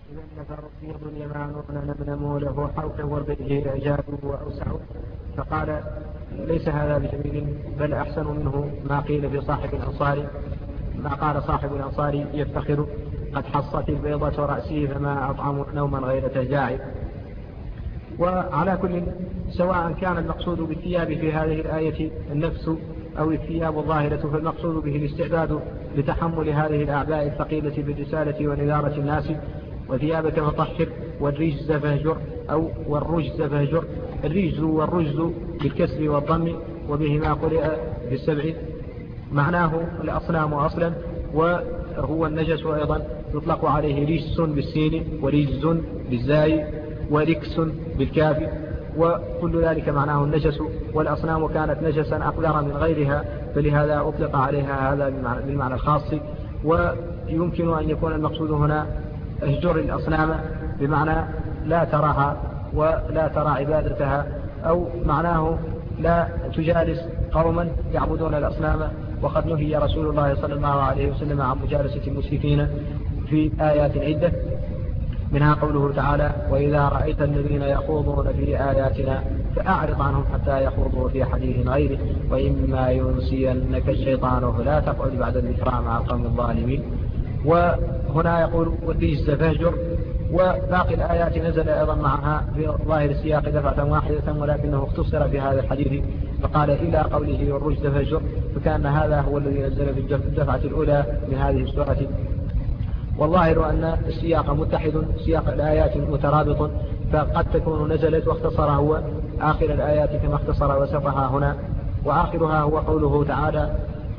إذا النفر بيض اليمانون نمنم له حوك وبئه إعجاب وأوسع. فقال ليس هذا بجميل بل أحسن منه ما قيل في صاحب الأنصار، ما قال صاحب الأنصار يفتخر قد حصت البيضة رأسي فما أطعم نوما غير تجاعي. وعلى كل سواء كان المقصود بالثياب في هذه الآية النفس أو الثياب الظاهرة، فالمقصود به الاستعداد لتحمل هذه الأعباء الثقيلة بالرسالة ونذارة الناس. وثيابك فطهر والرجز فاهجر أو والرجز فاهجر. الرجز والرجز بالكسر والضم وبهما قرئ بالسبع، معناه الأصنام أصلا، وهو النجس أيضا يطلق عليه رجس بالسين ورجز بالزاي وركس بالكاف، وكل ذلك معناه النجس. والأصنام كانت نجسا أقدر من غيرها، فلهذا أطلق عليها هذا بالمعنى الخاص. ويمكن أن يكون المقصود هنا اهجر الأصنام بمعنى لا تراها ولا ترى عبادتها، أو معناه لا تجالس قوما يعبدون الأصنام. وقد نهي رسول الله صلى الله عليه وسلم عن مجالسة المشركين في آيات عدة، منها قوله تعالى: وإذا رأيت الذين يخوضون في آياتنا فأعرض عنهم حتى يخوضوا في حديث غيره وإما ينسينك الشيطان فلا تقعد بعد الذكرى مع القوم الظالمين. وهنا يقول والرجز فاهجر. وباقي الآيات نزل أيضا معها في ظاهر السياق دفعة واحدة، ولكنه اختصر في هذا الحديث فقال إلا قوله والرجز فاهجر، فكان هذا هو الذي نزل في الدفعة الأولى من هذه السورة. والظاهر أن السياق متحد، سياق الآيات مترابط، فقد تكون نزلت واختصر هو آخر الآيات كما اختصر وسطها هنا. وآخرها هو قوله تعالى: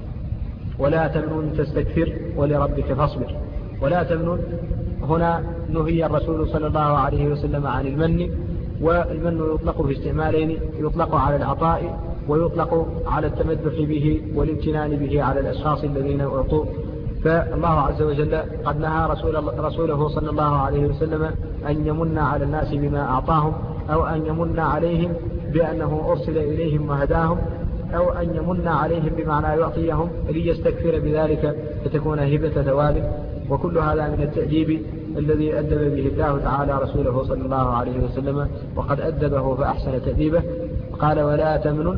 ولا تمنن تستكثر ولربك فاصبر. ولا تمنن هنا نهي الرسول صلى الله عليه وسلم عن المن، والمن يطلق في استعمالين: يطلق على العطاء ويطلق على التمدح به والامتنان به على الأشخاص الذين أعطوا. فالله عز وجل قد نهى رسوله صلى الله عليه وسلم أن يمن على الناس بما أعطاهم، أو أن يمن عليهم بأنه أرسل إليهم وهداهم، أو أن يمن عليهم بمعنى يعطيهم ليستكثر بذلك فتكون هبة ثواب. وكل هذا من التأديب الذي أدب به الله تعالى رسوله صلى الله عليه وسلم، وقد أدبه فأحسن تأديبه. قال: ولا تمنن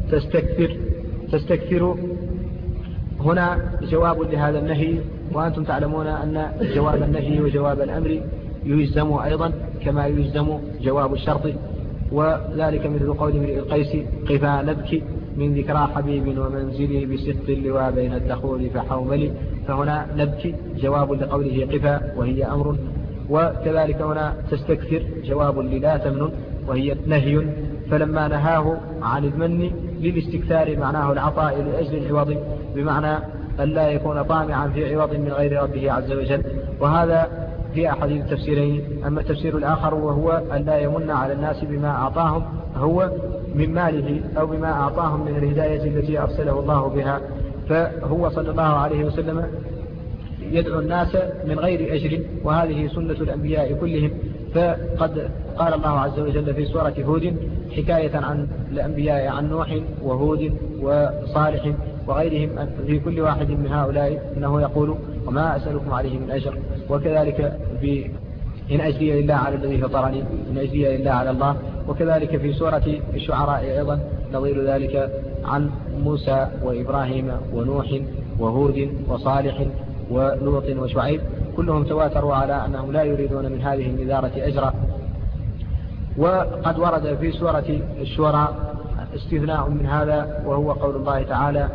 تستكثر هنا جواب لهذا النهي. وأنتم تعلمون أن جواب النهي وجواب الأمر يلزم أيضا كما يلزم جواب الشرط، وذلك مثل قول امرئ القيس: قفا نبكي من ذكرى حبيب ومنزلي بسقط اللواء بين الدخول فحوملي. فهنا نبكي جواب لقوله قفا وهي أمر، وكذلك هنا تستكثر جواب للا تمنن وهي نهي. فلما نهاه عن المن للاستكثار معناه العطاء لأجل العوض، بمعنى أن لا يكون طامعا في عوض من غير ربه عز وجل. وهذا في أحد التفسيرين. أما التفسير الآخر وهو أن لا يمن على الناس بما أعطاهم هو من ماله أو بما أعطاهم من الهداية التي أرسله الله بها. فهو صلى الله عليه وسلم يدعو الناس من غير أجر، وهذه سنة الأنبياء كلهم. فقد قال الله عز وجل في سورة هود حكاية عن الأنبياء عن نوح وهود وصالح وغيرهم في كل واحد من هؤلاء أنه يقول: وما أسألكم عليه من أجر. وكذلك إن أجري إلا على الذي فطرني، إن أجري إلا على الله. وكذلك في سورة الشعراء أيضا نظير ذلك عن موسى وإبراهيم ونوح وهود وصالح ولوط وشعيب، كلهم تواتروا على أنهم لا يريدون من هذه النذارة أجرا. وقد ورد في سورة الشورى استثناء من هذا، وهو قول الله تعالى: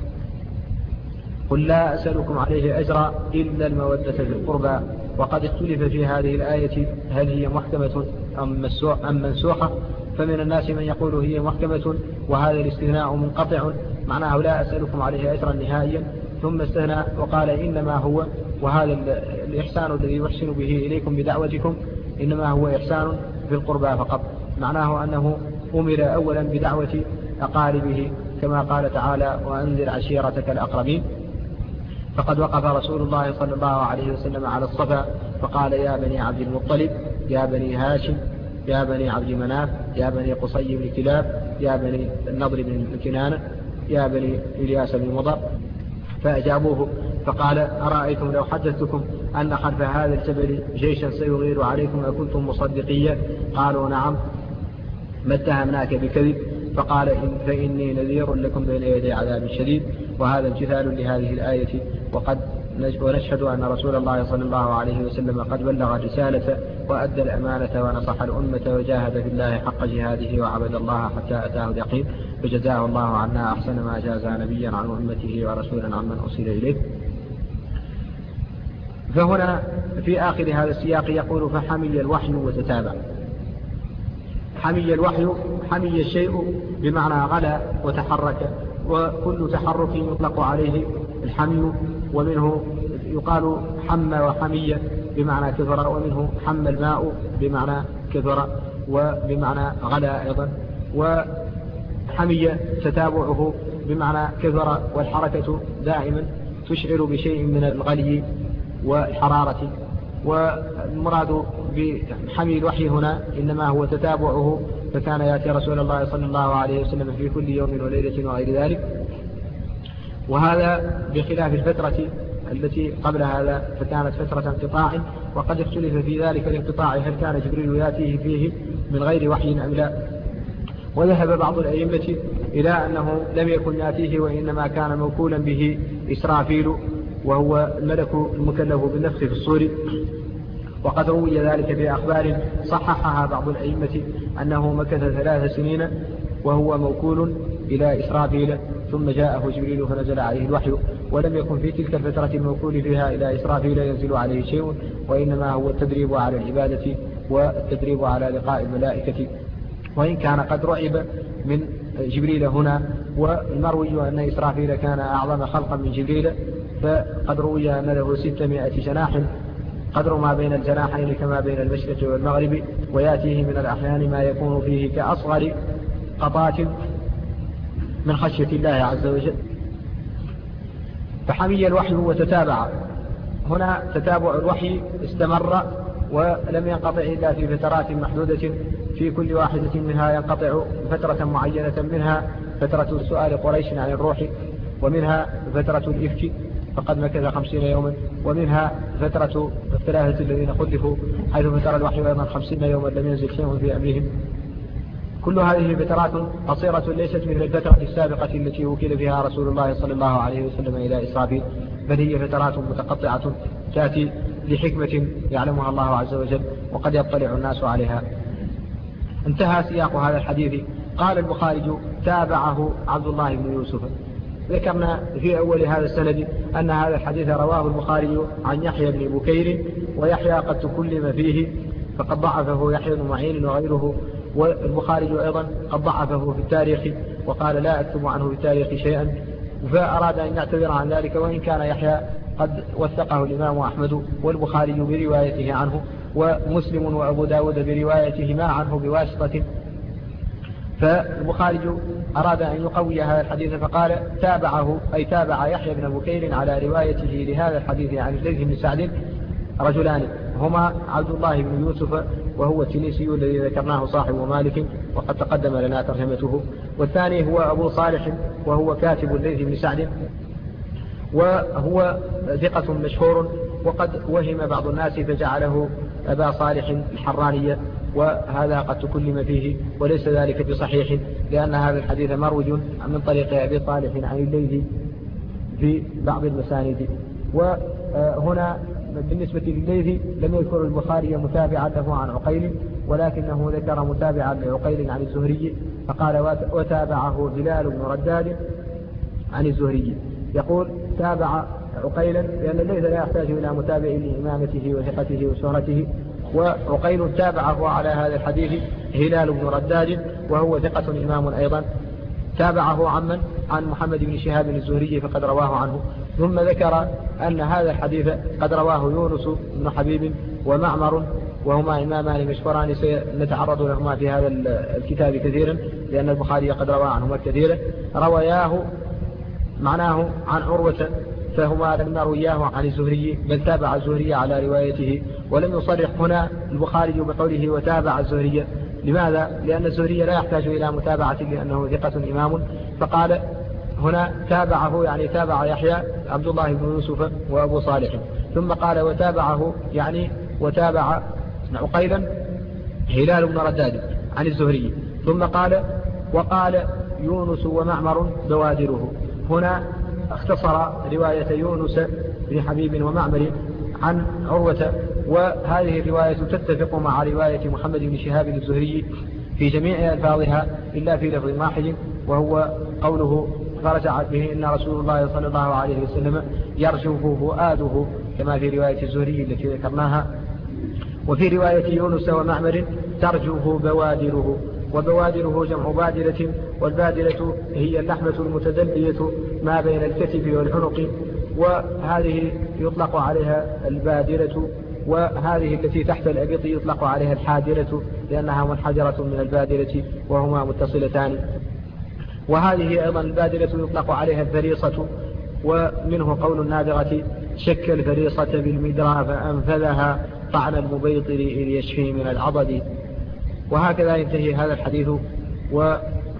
قل لا أسألكم عليه أجرا إلا المودة في القربى. وقد اختلف في هذه الآية هل هي محكمة أم منسوخة، فمن الناس من يقول هي محكمة، وهذا الاستثناء منقطع، معناه لا أسألكم عليه أجرا نهائيا، ثم استثنى وقال: إنما هو، وهذا الإحسان الذي يحسن به إليكم بدعوتكم إنما هو إحسان في القربى فقط، معناه أنه أمر أولا بدعوة أقاربه كما قال تعالى: وأنذر عشيرتك الأقربين. فقد وقف رسول الله صلى الله عليه وسلم على الصفا فقال: يا بني عبد المطلب، يا بني هاشم، يا بني عبد مناف، يا بني قصي بن كلاب، يا بني النضر بن كنانة، يا بني إلياس بن مضر. فأجابوه فقال أرأيتم لو حدثتكم أن خلف هذا الجبل جيشا سيغير عليكم أكنتم مصدقية؟ قالوا نعم، ما اتهمناك بكذب؟ فقال فإني نذير لكم بين يدي عذاب شديد. وهذا امتثال لهذه الآية. ونشهد أن رسول الله صلى الله عليه وسلم قد بلغ الرسالة وأدى الأمانة ونصح الأمة وجاهد في الله حق جهاده وعبد الله حتى أتاه اليقين، فجزاه الله عنا أحسن ما جاز نبيا عن أمته ورسولا عمن أرسل إليه. فهنا في آخر هذا السياق يقول فحمي الوحي وتتابع. حمي الوحي، حمي الشيء بمعنى غلا وتحرك، وكل تحرك يطلق عليه الحمي، ومنه يقال حمى وحمي بمعنى كثر، ومنه حمى الماء بمعنى كثر وبمعنى غلا أيضا، وحمي تتابعه بمعنى كثر، والحركة دائما تشعر بشيء من الغلي والحرارة. والمراد بحمي الوحي هنا إنما هو تتابعه، فكان يأتي رسول الله صلى الله عليه وسلم في كل يوم وليلة وغير ذلك. وهذا بخلاف الفترة التي قبل هذا، فكانت فترة انقطاع، وقد اختلف في ذلك الانقطاع هل كان جبريل يأتيه فيه من غير وحي أم لا. وذهب بعض الأئمة إلى أنه لم يكن يأتيه، وإنما كان موكولا به إسرافيل، وهو الملك المكلف بالنفخ في الصور. وقد روي ذلك في أخبار صححها بعض الأئمة أنه مكث 3 سنين وهو موكول إلى إسرافيل، ثم جاءه جبريل فنزل عليه الوحي. ولم يكن في تلك الفترة الموكول فيها إلى إسرافيل ينزل عليه شيء، وإنما هو التدريب على العبادة والتدريب على لقاء الملائكة. وإن كان قد رعب من جبريل هنا، والمروي أن إسرافيل كان أعظم خلقا من جبريل، فقد روي أن له 600 جناح، قدر ما بين الجناحين كما بين المشرق والمغرب، ويأتيه من الأحيان ما يكون فيه كأصغر قطات من خشية الله عز وجل. فحمي الوحي وتتابع. هنا تتابع الوحي استمر ولم ينقطع إلا في فترات محدودة، في كل واحدة منها ينقطع فترة معينة، منها فترة سؤال قريش عن الروح، ومنها فترة الإفك فقد مكث 50 يوما، ومنها فترة 3 الذين خلفوا حيث فترة الوحي أيضا 50 يوما لم ينزل شيء في أمرهم. كل هذه فترات قصيرة ليست مثل الفترة السابقة التي وكل فيها رسول الله صلى الله عليه وسلم إلى إسرافيل، بل هي فترات متقطعة تأتي لحكمة يعلمها الله عز وجل وقد يطلع الناس عليها. انتهى سياق هذا الحديث. قال البخاري تابعه عبد الله بن يوسف. ذكرنا في أول هذا السند أن هذا الحديث رواه البخاري عن يحيى بن بكير، ويحيى قد تكلم فيه فقد ضعفه يحيى بن معين وغيره، والبخاري أيضا قد ضعفه في التاريخ وقال لا أكتب عنه في التاريخ شيئا، فأراد أن يعتذر عن ذلك، وإن كان يحيى قد وثقه الإمام أحمد والبخاري بروايته عنه، ومسلم وأبو داود بروايتهما عنه بواسطة. فالبخاري أراد أن يقوي هذا الحديث فقال تابعه، أي تابع يحيى بن بكير على روايته لهذا الحديث عن الليث بن سعد رجلان، هما عبد الله بن يوسف وهو التنيسي الذي ذكرناه صاحب مالك وقد تقدم لنا ترجمته، والثاني هو أبو صالح وهو كاتب الليث بن سعد، وهو ثقة مشهور، وقد وهم بعض الناس فجعله أبا صالح الحرانية، وهذا قد تكلم فيه وليس ذلك بصحيح، لأن هذا الحديث مروج من طريق أبي صالح عن الليث في بعض المساند. وهنا بالنسبة للليث لم يذكر البخاري متابعا له عن عقيل، ولكنه ذكر متابعا لعقيل عن الزهري، فقال وتابعه هلال بن رداد عن الزهري. يقول تابع عقيلا لأن الليث لا يحتاج إلى متابع لإمامته وثقته وشهرته، وعقيل تابعه على هذا الحديث هلال بن رداد وهو ثقة إمام أيضا، تابعه عن محمد بن شهاب الزهري فقد رواه عنه. ثم ذكر أن هذا الحديث قد رواه يونس بن حبيب ومعمر، وهما إمامان مشهوران سنتعرض لهما في هذا الكتاب كثيرا، لأن البخاري قد روى عنهما كثيرا، روياه معناه عن عروة، فهما لم يروياه عن الزهري بل تابع الزهري على روايته، ولم يصرح هنا البخاري بقوله وتابع الزهري. لماذا؟ لأن الزهري لا يحتاج إلى متابعة لأنه ثقة إمام، فقال هنا تابعه يعني تابع يحيى عبد الله بن يوسف وأبو صالح، ثم قال وتابعه يعني وتابع عقيلا هلال بن رداد عن الزهري، ثم قال وقال يونس ومعمر بوادره. هنا اختصر رواية يونس بن حبيب ومعمر عن عروة، وهذه الرواية تتفق مع رواية محمد بن شهاب الزهري في جميع ألفاظها إلا في لفظ واحد، وهو قوله فرجعت به إن رسول الله صلى الله عليه وسلم يرجف فؤاده، كما في رواية الزهري التي ذكرناها. وفي رواية يونس ومعمر ترجف بوادره، وبوادره جمع بادرة، والبادرة هي اللحمة المتدلية ما بين الكتف والعنق، وهذه يطلق عليها البادرة، وهذه التي تحت الأبط يطلق عليها الحادرة لأنها منحدرة من البادرة وهما متصلتان. وهذه أيضا البادرة يطلق عليها الفريصة، ومنه قول النابغة شك الفريصة بالمدرى فأنفذها طعن المبيطر إذ يشفي من العضد. وهكذا ينتهي هذا الحديث، ولم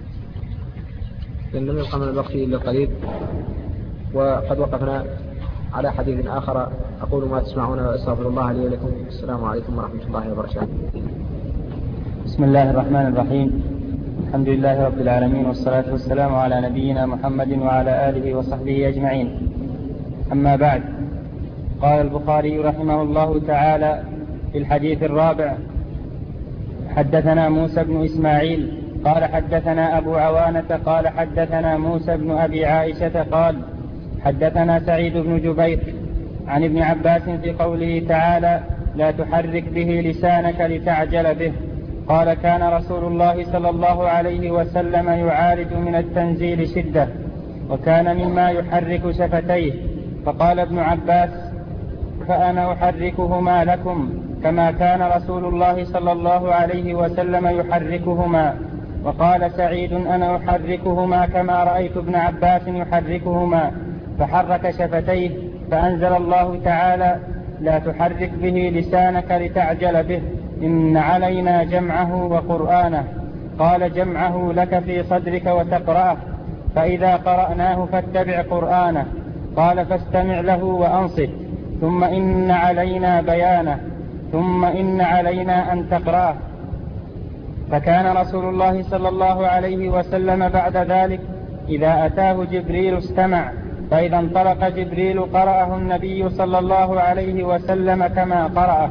يبقى من الوقت إلا القليل، وقد وقفنا على حديث آخر. أقول ما تسمعون وأستغفر الله لي ولكم. السلام عليكم ورحمة الله وبركاته. بسم الله الرحمن الرحيم. الحمد لله رب العالمين، والصلاة والسلام على نبينا محمد وعلى آله وصحبه أجمعين. أما بعد، قال البخاري رحمه الله تعالى في الحديث الرابع: حدثنا موسى بن إسماعيل قال حدثنا أبو عوانة قال حدثنا موسى بن أبي عائشة قال حدثنا سعيد بن جبير عن ابن عباس في قوله تعالى: لا تحرك به لسانك لتعجل به. قال: كان رسول الله صلى الله عليه وسلم يعالج من التنزيل شدة، وكان مما يحرك شفتيه. فقال ابن عباس: فأنا أحركهما لكم كما كان رسول الله صلى الله عليه وسلم يحركهما. وقال سعيد: أنا أحركهما كما رأيت ابن عباس يحركهما. فحرك شفتيه، فأنزل الله تعالى: لا تحرك به لسانك لتعجل به، إن علينا جمعه وقرآنه. قال: جمعه لك في صدرك وتقرأه، فإذا قرأناه فاتبع قرآنه. قال: فاستمع له وأنصت، ثم إن علينا بيانه، ثم إن علينا أن تقرأه. فكان رسول الله صلى الله عليه وسلم بعد ذلك إذا أتاه جبريل استمع، فإذا انطلق جبريل قرأه النبي صلى الله عليه وسلم كما قرأه.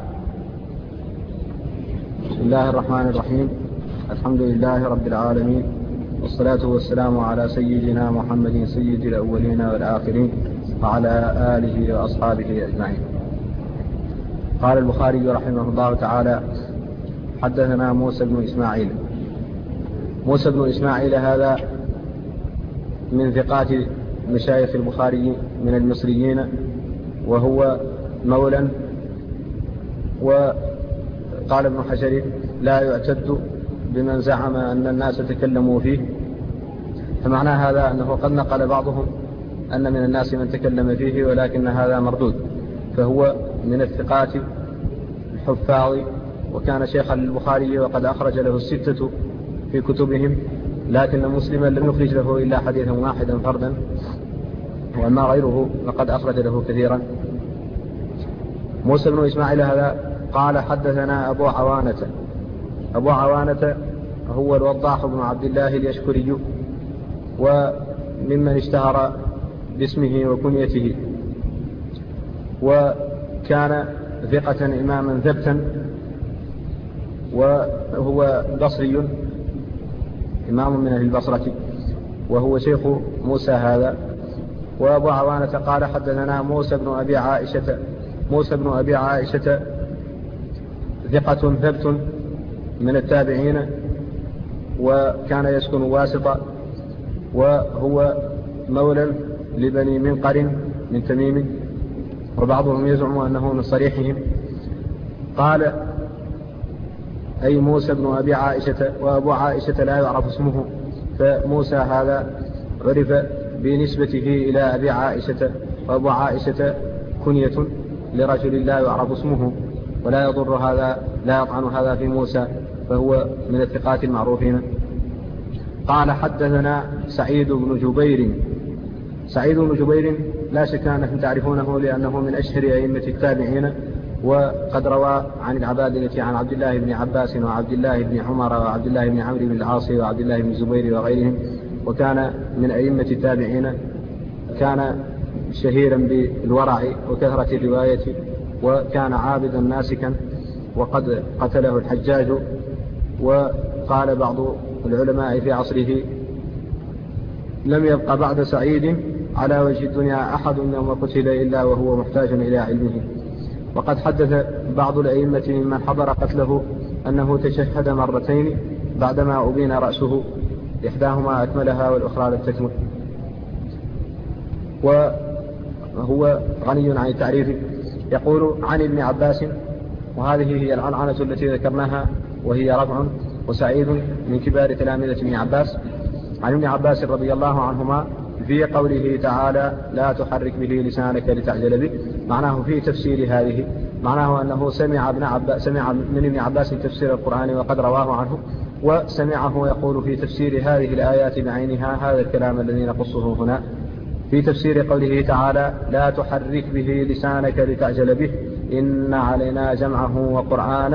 بسم الله الرحمن الرحيم. الحمد لله رب العالمين، والصلاة والسلام على سيدنا محمد سيد الأولين والآخرين وعلى آله وأصحابه أجمعين. قال البخاري رحمه الله تعالى: حدثنا موسى بن إسماعيل. موسى بن إسماعيل هذا من ثقات مشايخ البخاري من المصريين، وهو مولى. وقال ابن حجر: لا يعتد بمن زعم أن الناس تكلموا فيه. فمعنى هذا أنه قد نقل بعضهم أن من الناس من تكلم فيه، ولكن هذا مردود. فهو من الثقات الحفاظ، وكان شيخا للبخاري وقد أخرج له 6 في كتبهم، لكن مسلما لم يخرج له إلا حديثا واحدا فردا، وأما غيره فقد أخرج له كثيرا. موسى بن إسماعيل هذا قال: حدثنا أبو عوانة. أبو عوانة هو الوضاح بن عبد الله اليشكري، وممن اشتهر باسمه وكنيته، وكان ثقة إماما ثبتا، وهو بصري إمام من أهل البصرة، وهو شيخ موسى هذا. وأبو عوانة قال: حدثنا موسى بن أبي عائشة. موسى بن أبي عائشة ثقة ثبت من التابعين، وكان يسكن واسطة، وهو مولى لبني منقر من تميم، وبعضهم يزعم أنه من صريحهم. قال: أي موسى بن أبي عائشة، وأبو عائشة لا يعرف اسمه، فموسى هذا عرف بنسبته إلى أبي عائشة، وأبو عائشة كنية لرجل لا يعرف اسمه، ولا يضر هذا، لا يطعن هذا في موسى، فهو من الثقات المعروفين. قال: حدثنا سعيد بن جبير سعيد بن جبير لا شك أنكم تعرفونه لأنه من أشهر أئمة التابعين، وقد روى عن العبادلة عن عبد الله بن عباس وعبد الله بن عمر وعبد الله بن عمرو بن العاص وعبد الله بن الزبير وغيرهم، وكان من أئمة التابعين. كان شهيرا بالورع وكثرة الرواية، وكان عابدا ناسكا، وقد قتله الحجاج. وقال بعض العلماء في عصره: لم يبق بعد سعيد على وجه الدنيا أحد يوم قتل إلا وهو محتاج إلى علمه. وقد حدث بعض الأئمة ممن حضر قتله أنه تشهد مرتين بعدما أبين رأسه، إحداهما أكملها والأخرى لم تكمل. وهو غني عن التعريف. يقول عن ابن عباس، وهذه هي العنعنة التي ذكرناها وهي رفع، وسعيد من كبار تلامذة ابن عباس. عن ابن عباس رضي الله عنهما في قوله تعالى: لا تحرك به لسانك لتعجل به، معناه في تفسير هذه، معناه أنه سمع من ابن عباس تفسير القرآن وقد رواه عنه، وسمعه يقول في تفسير هذه الآيات بعينها هذا الكلام الذي نقصه هنا في تفسير قوله تعالى: لا تحرك به لسانك لتعجل به إن علينا جمعه وقرآنه.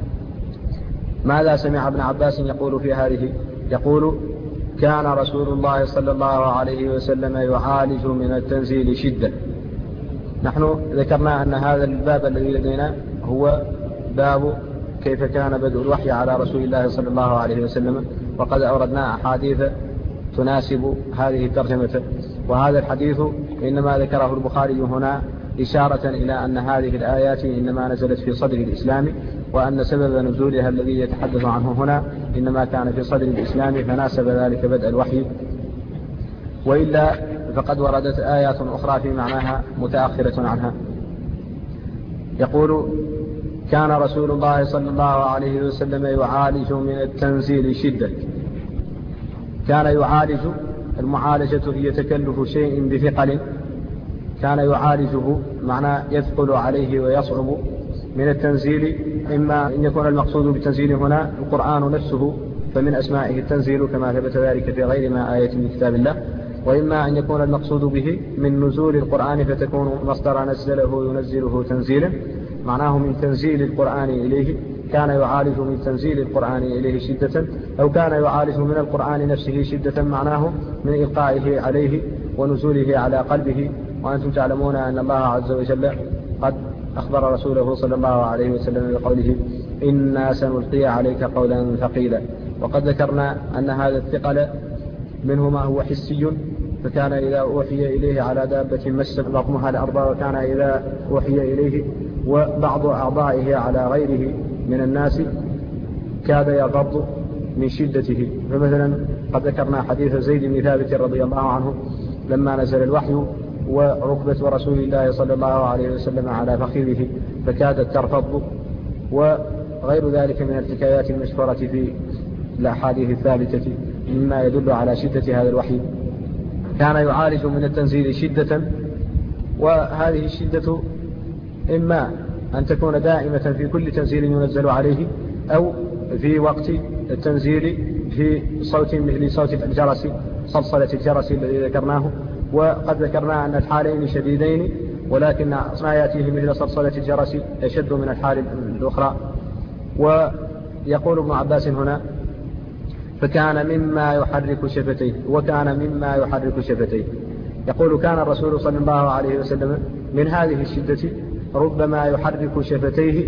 ماذا سمع ابن عباس يقول في هذه؟ يقول: كان رسول الله صلى الله عليه وسلم يعالج من التنزيل شدة. نحن ذكرنا أن هذا الباب الذي لدينا هو باب كيف كان بدء الوحي على رسول الله صلى الله عليه وسلم، وقد أوردنا أحاديث تناسب هذه الترجمة. وهذا الحديث إنما ذكره البخاري هنا إشارة إلى أن هذه الآيات إنما نزلت في صدر الإسلام، وأن سبب نزولها الذي يتحدث عنه هنا إنما كان في صدر الإسلام، فناسب ذلك بدء الوحي. وإلا فقد وردت آيات أخرى في معناها متأخرة عنها. يقول: كان رسول الله صلى الله عليه وسلم يعالج من التنزيل شدة. كان يعالج، المعالجة هي تكلف شيء بثقل، كان يعالجه معنى يثقل عليه ويصعب. من التنزيل إما أن يكون المقصود بالتنزيل هنا القرآن نفسه، فمن أسمائه التنزيل كما ثبت ذلك في غير ما آية من كتاب الله، وإما أن يكون المقصود به من نزول القرآن فتكون مصدر نزله ينزله تنزيلا، معناه من تنزيل القرآن إليه. كان يعالج من تنزيل القرآن إليه شدة، أو كان يعالج من القرآن نفسه شدة، معناه من إلقائه عليه ونزوله على قلبه. وأنتم تعلمون أن الله عز وجل قد أخبر رسوله صلى الله عليه وسلم بقوله: إنا سنلقي عليك قولا ثقيلا. وقد ذكرنا أن هذا الثقل منه ما هو حسي، فكان إذا أوحي إليه على دابة مس بطنها الأرض، وكان إذا أوحي إليه وبعض أعضائه على غيره من الناس كاد يغض من شدته. فمثلا قد ذكرنا حديث زيد بن ثابت رضي الله عنه لما نزل الوحي وركبة رسول الله صلى الله عليه وسلم على فخذه فكادت ترفض، وغير ذلك من الحكايات المشهورة في الأحاديث الثابتة مما يدل على شدة هذا الوحي. كان يعالج من التنزيل شدة، وهذه الشدة إما أن تكون دائمة في كل تنزيل ينزل عليه، أو في وقت التنزيل في صوت مثل صوت الجرس، صلصلة الجرس الذي ذكرناه. وقد ذكرنا أن الحالين شديدين، ولكن ما يأتيه مثل صلصلة الجرس أشد من الحال الأخرى. ويقول ابن عباس هنا: فكان مما يحرك شفتيه، وكان مما يحرك شفتيه. يقول: كان الرسول صلى الله عليه وسلم من هذه الشدة ربما يحرك شفتيه.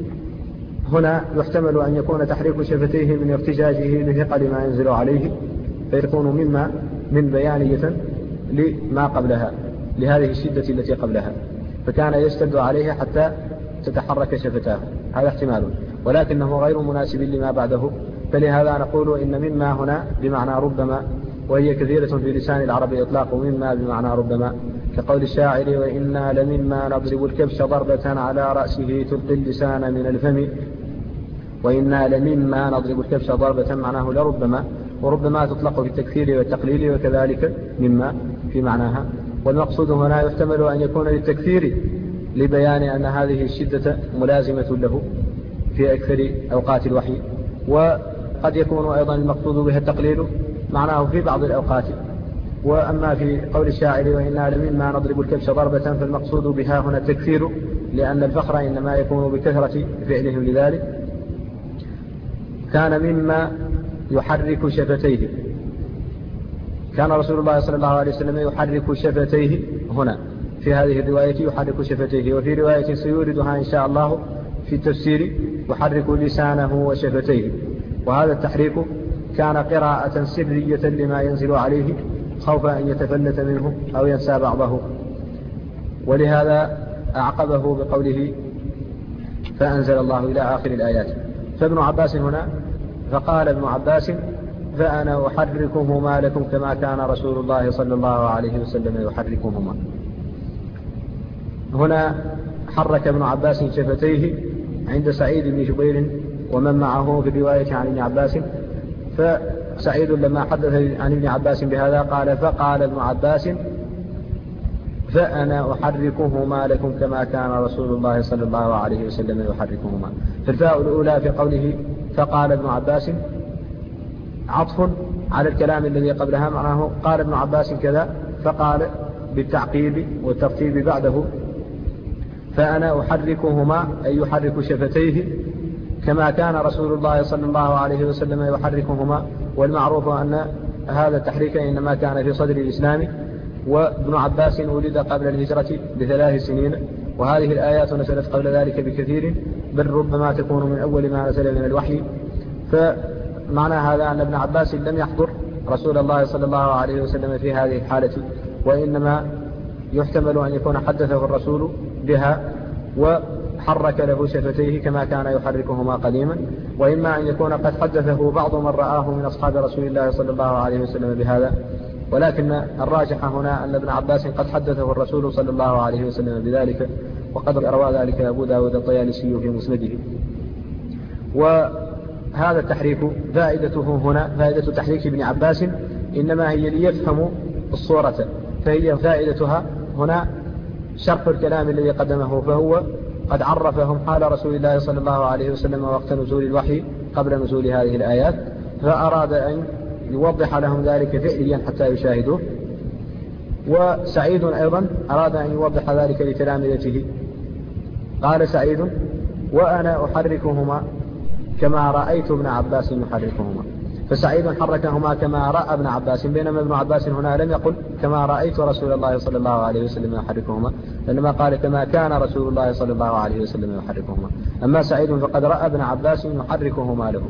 هنا يحتمل أن يكون تحريك شفتيه من ارتجاجه بثقل ما ينزل عليه، فيكون مما من بيانية لما قبلها، لهذه الشدة التي قبلها، فكان يشتد عليها حتى تتحرك شفتاه. هذا احتمال، ولكنه غير مناسب لما بعده، فلهذا نقول إن مما هنا بمعنى ربما، وهي كثيرة في لسان العرب إطلاق مما بمعنى ربما، كقول الشاعر: وإنا لمما نضرب الكبش ضربة على رأسه تلقي اللسان من الفم. وإنا لمما نضرب الكبش ضربة معناه لربما، وربما تطلق في التكثير والتقليل، وكذلك مما في معناها. والمقصود هنا يحتمل أن يكون للتكثير لبيان أن هذه الشدة ملازمة له في أكثر أوقات الوحي، وقد يكون أيضا المقصود بها التقليل، معناه في بعض الأوقات. وأما في قول الشاعر وإنا لمما نضرب الكبش ضربة فالمقصود بها هنا التكثير، لأن الفخر إنما يكون بكثرة فعلهم لذلك. كان مما يحرك شفتيه، كان رسول الله صلى الله عليه وسلم يحرك شفتيه هنا في هذه الرواية يحرك شفتيه، وفي رواية سيوردها إن شاء الله في التفسير يحرك لسانه وشفتيه. وهذا التحريك كان قراءة سرية لما ينزل عليه خوف أن يتفلت منه أو ينسى بعضه، ولهذا أعقبه بقوله فأنزل الله إلى آخر الآيات. فابن عباس هنا فقال ابن عباس فأنا أحركهما لكم كما كان رسول الله صلى الله عليه وسلم يحركهما. هنا حرك ابن عباس شفتيه عند سعيد بن جبير ومن معه في الرواية عن ابن عباس. فسعيد لما حدث عن ابن عباس بهذا قال فقال ابن عباس فأنا أحركهما لكم كما كان رسول الله صلى الله عليه وسلم يحركهما. فالفاء الأولى في قوله فقال ابن عباس عطف على الكلام الذي قبلها، معناه قال ابن عباس كذا، فقال بالتعقيب والترتيب بعده فأنا أحركهما أي يحرك شفتيه كما كان رسول الله صلى الله عليه وسلم يحركهما. والمعروف أن هذا التحريك إنما كان في صدر الإسلام، وابن عباس ولد قبل الهجرة ب3 سنين، وهذه الآيات نزلت قبل ذلك بكثير، بل ربما تكون من أول ما نزل من الوحي. فمعنى هذا أن ابن عباس لم يحضر رسول الله صلى الله عليه وسلم في هذه الحالة، وإنما يحتمل أن يكون حدثه الرسول بها وحرك له شفتيه كما كان يحركهما قديما، وإما أن يكون قد حدثه بعض من رآه من أصحاب رسول الله صلى الله عليه وسلم بهذا. ولكن الراجح هنا أن ابن عباس قد حدثه الرسول صلى الله عليه وسلم بذلك، وقد روى ذلك أبو داود الطيالسي في مسنده. وهذا التحريك فائدته هنا فائدة تحريك ابن عباس إنما هي ليفهموا الصورة، فهي فائدتها هنا شرح الكلام الذي قدمه، فهو قد عرفهم حال رسول الله صلى الله عليه وسلم وقت نزول الوحي قبل نزول هذه الآيات، فأراد أن يوضح لهم ذلك فعليا حتى يشاهدوه. وسعيد أيضا أراد أن يوضح ذلك لتلامذته، قال سعيد وأنا أحركهما كما رأيت ابن عباس يحركهما. فسعيد حركهما كما رأى ابن عباس، بينما ابن عباس هنا لم يقل كما رأيت رسول الله صلى الله عليه وسلم يحركهما، إنما قال كما كان رسول الله صلى الله عليه وسلم يحركهما. أما سعيد فقد رأى ابن عباس يحركهما له.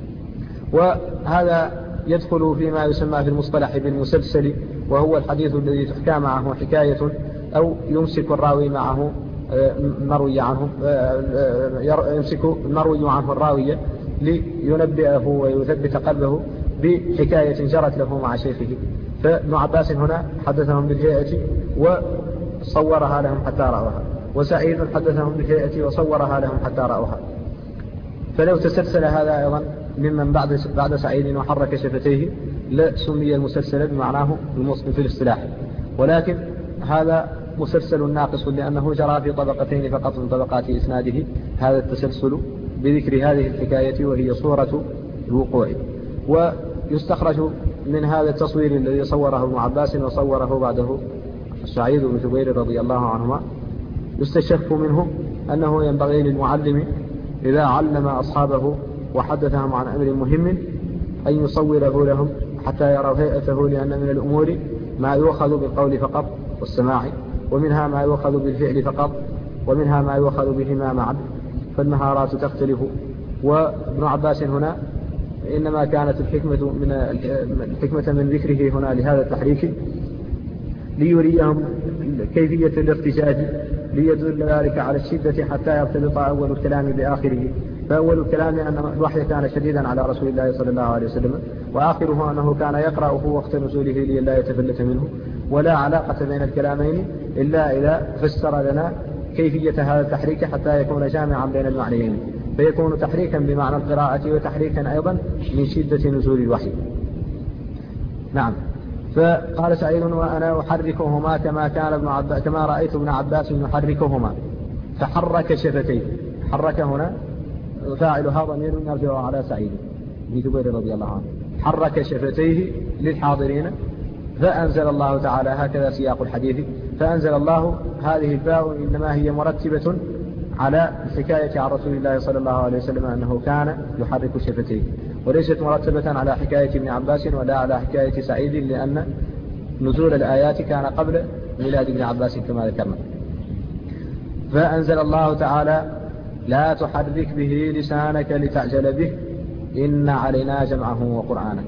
وهذا يدخل فيما يسمى في المصطلح بالمسلسل، وهو الحديث الذي تحكى معه حكاية أو يمسك الراوي معه مروي عنه، يمسك المروي عنه الراوية لينبئه ويثبت قلبه بحكاية جرت له مع شيخه. فابن عباس هنا حدثهم بالهيئة وصورها لهم حتى رأوها، وسعيد حدثهم بالهيئة وصورها لهم حتى رأوها. فلو تسلسل هذا أيضا ممن بعد سعيد وحرك شفتيه لسمي المسلسل بمعناه في الاصطلاح، ولكن هذا مسلسل ناقص لأنه جرى في طبقتين فقط من طبقات إسناده هذا التسلسل بذكر هذه الحكاية وهي صورة الوقوع. ويستخرج من هذا التصوير الذي صوره ابن عباس وصوره بعده سعيد بن جبير رضي الله عنهما، يستشف منه أنه ينبغي للمعلم إذا علم أصحابه وحدثهم عن أمر مهم أن يصوره لهم حتى يروا هيئته، لأن من الأمور ما يؤخذ بالقول فقط والسماع، ومنها ما يؤخذ بالفعل فقط، ومنها ما يؤخذ بهما معا، فالمهارات تختلف. وابن عباس هنا إنما كانت الحكمة من ذكره هنا لهذا التحريك ليريهم كيفية الارتجاج، ليدل ذلك على الشدة حتى يرتبط أول الكلام بآخره. فأول الكلام أن الوحي كان شديدا على رسول الله صلى الله عليه وسلم، وآخره أنه كان يقرأه وقت نزوله لئلا يتفلت منه. ولا علاقة بين الكلامين إلا إذا فسر لنا كيفية هذا التحريك حتى يكون جامعا بين المعنيين، فيكون تحريكا بمعنى القراءة وتحريكا أيضا من شدة نزول الوحي. نعم. فقال سعيد وأنا أحركهما كما رأيت ابن عباس يحركهما، فحرك شفتيه. حرك هنا فاعلها ضمير يرجع على سعيد بن جبير رضي الله عنه. حرك شفتيه للحاضرين، فأنزل الله تعالى، هكذا سياق الحديث، فأنزل الله هذه الفاء إنما هي مرتبة على الحكاية عن رسول الله صلى الله عليه وسلم أنه كان يحرك شفتيه، وليست مرتبة على حكاية ابن عباس ولا على حكاية سعيد، لأن نزول الآيات كان قبل ميلاد ابن عباس كما ذكرنا. فأنزل الله تعالى لا تحرك به لسانك لتعجل به إن علينا جمعه وقرآنه.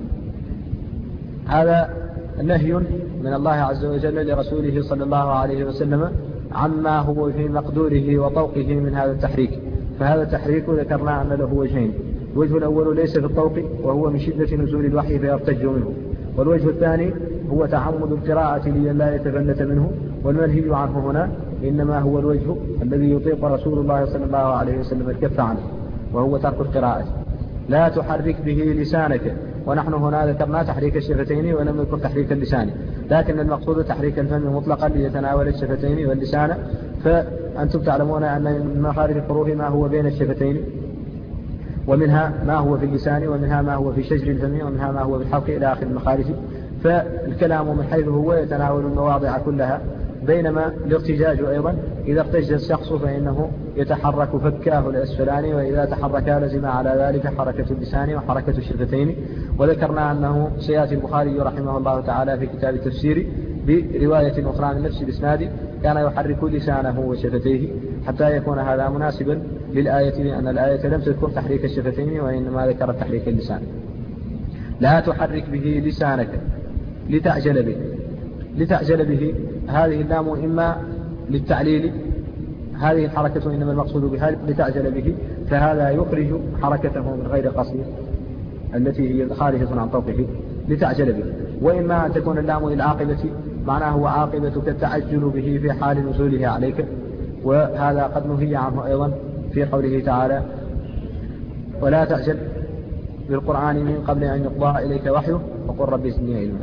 هذا نهي من الله عز وجل لرسوله صلى الله عليه وسلم عما هو في مقدوره وطوقه من هذا التحريك. فهذا التحريك ذكرنا أن له وجهين: الوجه الأول ليس في الطوق وهو من شدة نزول الوحي فيرتج منه، والوجه الثاني هو تعمد القراءة لئلا يتفلت منه، والمنهي عنه هنا إنما هو الوجه الذي يطيق رسول الله صلى الله عليه وسلم الكف عنه، وهو ترك القراءة. لا تحرك به لسانك، ونحن هنا ذكرنا تحريك الشفتين ولم نذكر تحريك اللسان، لكن المقصود تحريك الفم مطلقا ليتناول الشفتين واللسان. فأنتم تعلمون أن من مخارج الحروف ما هو بين الشفتين، ومنها ما هو في اللسان، ومنها ما هو في شجر الفم، ومنها ما هو في الحلق إلى آخر المخارج. فالكلام من حيث هو يتناول المواضع كلها، بينما الارتجاج أيضا إذا ارتج الشخص فإنه يتحرك فكاه الأسفلاني، وإذا تحرك لزم على ذلك حركة اللسان وحركة الشفتين. وذكرنا أنه سيأتي البخاري رحمه الله تعالى في كتاب التفسير برواية أخرى من نفس الإسناد كان يحرك لسانه وشفتيه، حتى يكون هذا مناسبا للآية، لأن الآية لم تذكر تحريك الشفتين وإنما ذكرت تحريك اللسان. لا تحرك به لسانك لتعجل به. لتعجل به هذه اللام إما للتعليل، هذه الحركة إنما المقصود بها لتعجل به، فهذا يخرج حركته من غير قصد التي هي خارجة عن طوقه لتعجل به. وإما أن تكون اللام للعاقبة، معناه عاقبتك التعجل به في حال نزوله عليك، وهذا قد نهي عنه أيضا في قوله تعالى ولا تعجل بالقرآن من قبل أن يقضى إليك وحيه وقل رب زدني علما.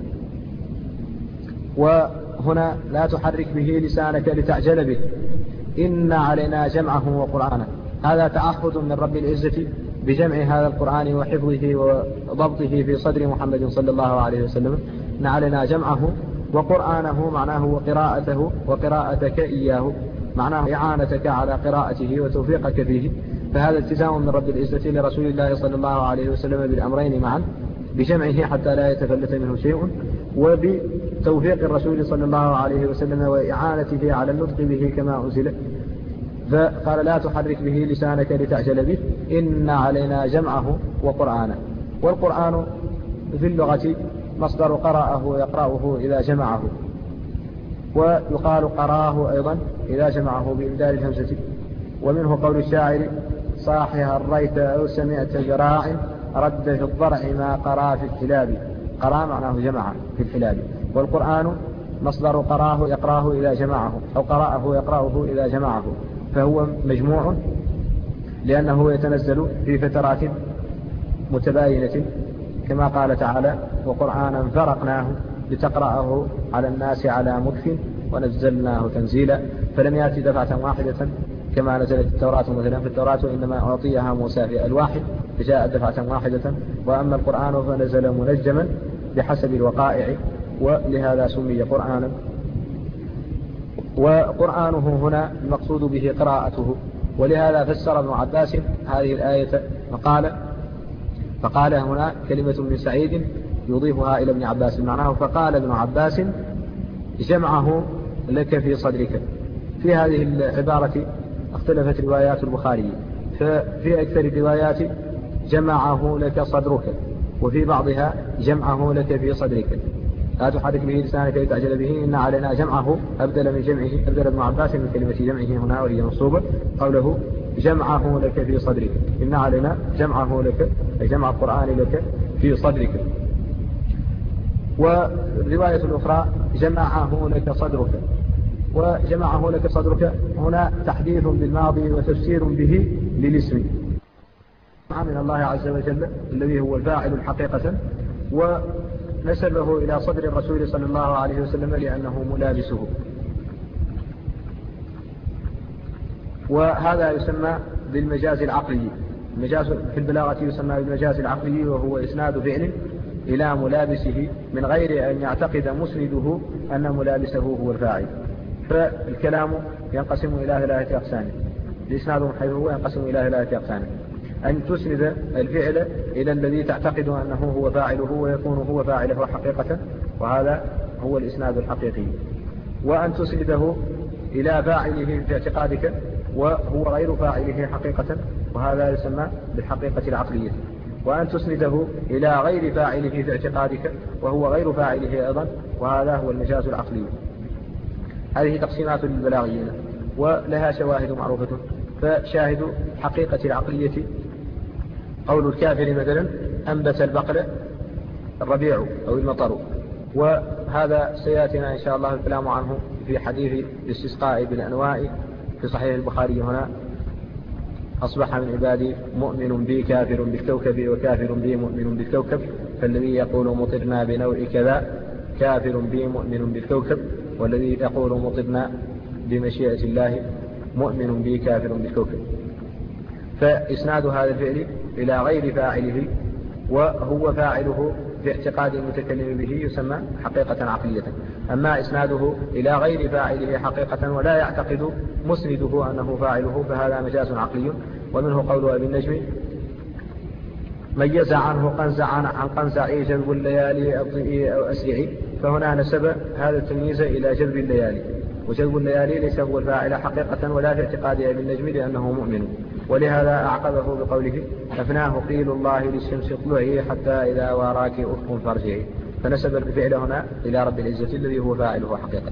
وهنا لا تحرك به لسانك لتعجل به إن علينا جمعه وقرآنه. هذا تعهد من رب العزة بجمع هذا القرآن وحفظه وضبطه في صدر محمد صلى الله عليه وسلم. إن علينا جمعه وقرآنه معناه وقراءته وقراءتك إياه، معناه إعانتك على قراءته وتوفيقك فيه. فهذا التزام من رب العزة لرسول الله صلى الله عليه وسلم بالأمرين معا، بجمعه حتى لا يتفلت منه شيء، وبتوفيق الرسول صلى الله عليه وسلم وإعانته على النطق به كما أنزل. فقال لا تحرك به لسانك لتعجل به إن علينا جمعه وقرآنه. والقرآن في اللغة مصدر قرأه يقرأه إذا جمعه، ويقال قراه أيضا إذا جمعه بإبدال الهمزة. ومنه قول الشاعر صاحها الريت أو سمعت جراع رد في الضرع ما قرا في الحلاب. قرا معناه جمع في الحلاب. والقرآن مصدر قراه يقراه إذا جمعه، أو قرأه يقرأه إذا جمعه، فهو مجموع لأنه يتنزل في فترات متباينة، كما قال تعالى وقرآنا فرقناه لتقرأه على الناس على مكف ونزلناه تنزيلا. فلم يأتي دفعة واحدة كما نزلت التوراة مثلا، في التوراة إنما أعطيها موسى في ألواح فجاءت دفعة واحدة، وأما القرآن فنزل منجما بحسب الوقائع، ولهذا سمي قرآنا. وقرآنه هنا المقصود به قراءته، ولهذا فسر ابن عباس هذه الآية فقال هنا كلمة من سعيد يضيفها إلى ابن عباس، معناه فقال ابن عباس جمعه لك في صدرك. في هذه العبارة اختلفت روايات البخاري، ففي أكثر الروايات جمعه لك صدرك، وفي بعضها جمعه لك في صدرك. لا تحرك به لسانك لتعجل به إن علينا جمعه، أبدل من جمعه، أبدل ابن عباس من كلمة جمعه هنا وهي منصوبة، قوله جمعه لك في صدرك. إن علينا جمعه لك أي جمع القرآن لك في صدرك. والرواية الأخرى جمعه لك صدرك. وجمعه لك صدرك هنا تحديث بالماضي وتفسير به للاسم من الله عز وجل الذي هو الفاعل حقيقة، ونسبه إلى صدر الرسول صلى الله عليه وسلم لأنه ملابسه. وهذا يسمى بالمجاز العقلي. المجاز في البلاغة يسمى بالمجاز العقلي، وهو إسناد فعل إلى ملابسه من غير أن يعتقد مسنده أن ملابسه هو الفاعل. فالكلام ينقسم إلى 3 أقسام، الإسناد من حيث هو ينقسم إلى 3 أقسام: أن تسند الفعل إلى الذي تعتقد أنه هو فاعله ويكون هو فاعله حقيقة، وهذا هو الإسناد الحقيقي. وأن تسنده إلى فاعله في اعتقادك وهو غير فاعله حقيقة، وهذا يسمى بالحقيقة العقلية. وأن تسنده إلى غير فاعله في اعتقادك وهو غير فاعله أيضا، وهذا هو المجاز العقلي. هذه تقسيمات للبلاغيين ولها شواهد معروفة. فشاهد حقيقة العقلية قول الكافر مثلا: أنبت البقر الربيع أو المطر. وهذا سيأتينا إن شاء الله الكلام عنه في حديث الاستسقاء بالأنواع في صحيح البخاري هنا: أصبح من عبادي مؤمن بي كافر بالكوكب وكافر بي مؤمن بالكوكب، فالذي يقول مطرنا بنوع كذا كافر بي مؤمن بالكوكب، والذي يقول مطرنا بمشيئة الله مؤمن بي كافر بالكوكب. فإسناد هذا الفعل إلى غير فاعله وهو فاعله في اعتقاد المتكلم به يسمى حقيقة عقلية. أما إسناده إلى غير فاعله حقيقة ولا يعتقد مسنده أنه فاعله فهذا مجاز عقلي. ومنه قول أبي النجم: ميز عنه قنزع عن قنزع جلب الليالي أبطئي أو أسرعي. فهنا نسب هذا التمييز إلى جلب الليالي، وجلب الليالي ليس هو الفاعل حقيقة ولا في اعتقاد أبي النجم لأنه مؤمن. ولهذا أعقبه بقوله: أفناه قيل الله للشمس اطلعي حتى إذا واراك أفق فارجعي. فنسب الفعل هنا إلى رب العزة الذي هو فاعله حقيقة.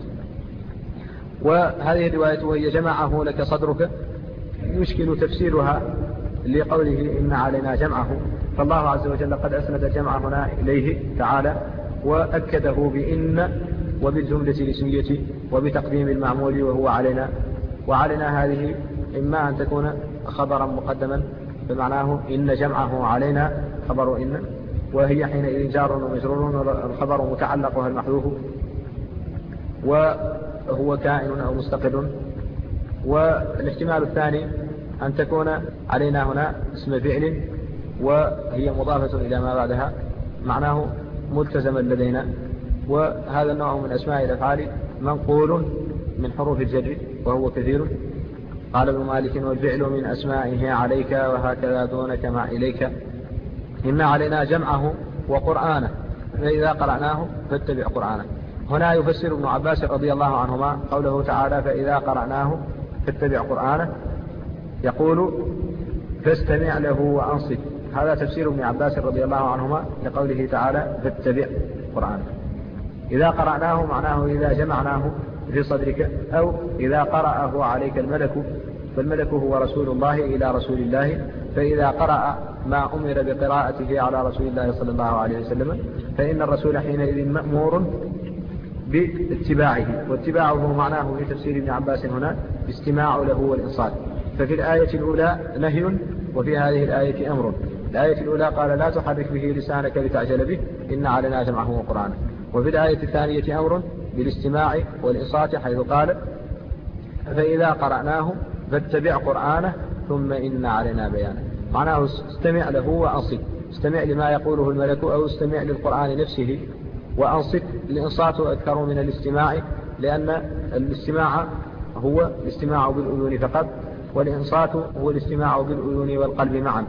وهذه الرواية وهي جمعه لك صدرك يشكل تفسيرها لقوله: إن علينا جمعه. فالله عز وجل قد أسند الجمع هنا إليه تعالى وأكده بإن وبالجملة الاسمية وبتقديم المعمول وهو علينا. وعلينا هذه إما أن تكون خبرا مقدما بمعناه إن جمعه علينا خبر إن، وهي حينئذ جار ومجرور، الخبر متعلقها المحذوف وهو كائن أو مستقر. والاحتمال الثاني أن تكون علينا هنا اسم فعل وهي مضافة إلى ما بعدها معناه ملتزما لدينا، وهذا النوع من أسماء الأفعال منقول من حروف الجر وهو كثير. قال ابن مالك: والفعل من أسمائه عليك وهكذا دونك مع إليك. إن علينا جمعه وقرآنه، فإذا قرأناه فاتبع قرآنه. هنا يفسر ابن عباس رضي الله عنهما قوله تعالى: فإذا قرأناه فاتبع قرآنه، يقول: فاستمع له وأنصت. هذا تفسير ابن عباس رضي الله عنهما لقوله تعالى: فاتبع قرآنه. إذا قرأناه معناه إذا جمعناه في صدرك، أو إذا قرأه عليك الملك، فالملك هو رسول الله إلى رسول الله، فإذا قرأ ما أمر بقراءته على رسول الله صلى الله عليه وسلم فإن الرسول حينئذ مأمور باتباعه. واتباعه معناه في تفسير ابن عباس هنا استماع له والإنصات. ففي الآية الأولى نهي وفي هذه الآية أمر. الآية الأولى قال: لا تحرك به لسانك لتعجل به إن علينا جمعه وقرآنه. وفي الآية الثانية أمر بالاستماع والإنصات حيث قال: فإذا قرأناه فاتبع قرآنه ثم إن علينا بيانه. معناه استمع له وأنصت، استمع لما يقوله الملك أو استمع للقرآن نفسه وأنصت. الإنصات أكثر من الاستماع، لأن الاستماع هو الاستماع بالأذن فقط، والإنصات هو الاستماع بالأذن والقلب معا.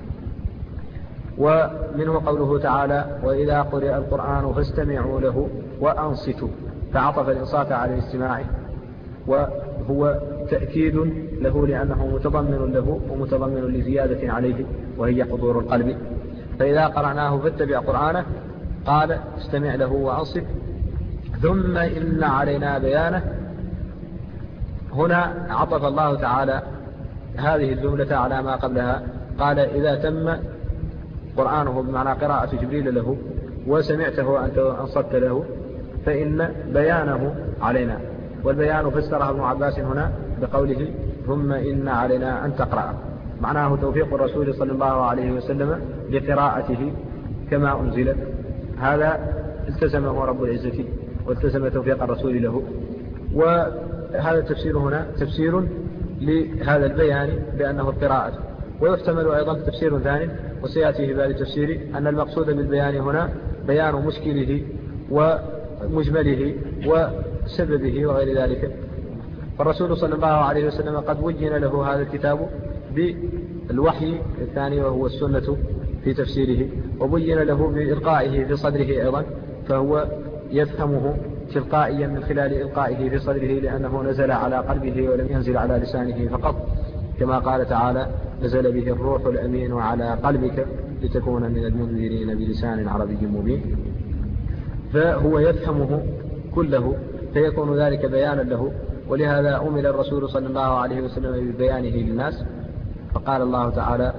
ومنه قوله تعالى: وإذا قرئ القرآن فاستمعوا له وأنصتوا، فعطف الإنصات على الاستماع، وهو تأكيد له لأنه متضمن له ومتضمن لزيادة عليه وهي حضور القلب. فإذا قرأناه فاتبع قرآنه قال: استمع له وأنصت ثم إن علينا بيانه. هنا عطف الله تعالى هذه الجملة على ما قبلها، قال: إذا تم قرآنه بمعنى قراءة جبريل له وسمعته أنت وأنصت له فإن بيانه علينا. والبيان فسره ابن عباس هنا بقوله: ثم إن علينا أن تقرأ، معناه توفيق الرسول صلى الله عليه وسلم لقراءته كما أنزلت. هذا التزمه رب العزة والتزم توفيق الرسول له. وهذا التفسير هنا تفسير لهذا البيان بأنه القراءة. ويحتمل أيضا تفسير ثاني وسيأتي في باب التفسير أن المقصود بالبيان هنا بيان مشكله ومجمله وسببه وغير ذلك. فالرسول صلى الله عليه وسلم قد بين له هذا الكتاب بالوحي الثاني وهو السنة في تفسيره، وبين له بإلقائه في صدره أيضا، فهو يفهمه تلقائيا من خلال إلقائه في صدره، لأنه نزل على قلبه ولم ينزل على لسانه فقط، كما قال تعالى: نزل به الروح الأمين على قلبك لتكون من المنذرين بلسان عربي مبين. فهو يفهمه كله، فيكون ذلك بيانا له. ولهذا أمر الرسول صلى الله عليه وسلم ببيانه للناس، فقال الله تعالى: